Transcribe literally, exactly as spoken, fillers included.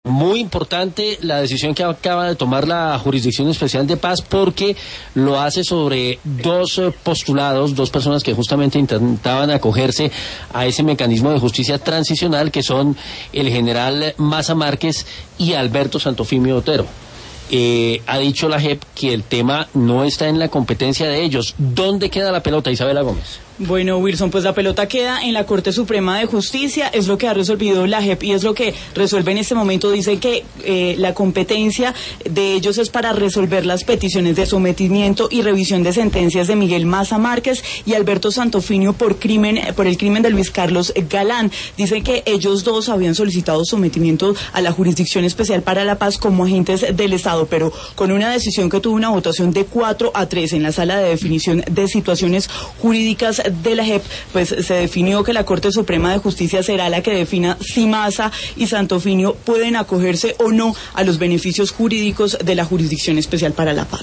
Muy importante la decisión que acaba de tomar la Jurisdicción Especial de Paz, porque lo hace sobre dos postulados, dos personas que justamente intentaban acogerse a ese mecanismo de justicia transicional, que son el general Maza Márquez y Alberto Santofimio Otero. Eh, ha dicho la J E P que el tema no está en la competencia de ellos. ¿Dónde queda la pelota, Isabela Gómez? Bueno, Wilson, pues la pelota queda en la Corte Suprema de Justicia, es lo que ha resolvido la J E P y es lo que resuelve en este momento. Dice que eh, la competencia de ellos es para resolver las peticiones de sometimiento y revisión de sentencias de Miguel Maza Márquez y Alberto Santofimio por crimen, por el crimen de Luis Carlos Galán. Dice que ellos dos habían solicitado sometimiento a la Jurisdicción Especial para la Paz como agentes del Estado, pero con una decisión que tuvo una votación de cuatro a tres en la Sala de Definición de Situaciones Jurídicas de la J E P, pues se definió que la Corte Suprema de Justicia será la que defina si Maza y Santofimio pueden acogerse o no a los beneficios jurídicos de la Jurisdicción Especial para la Paz.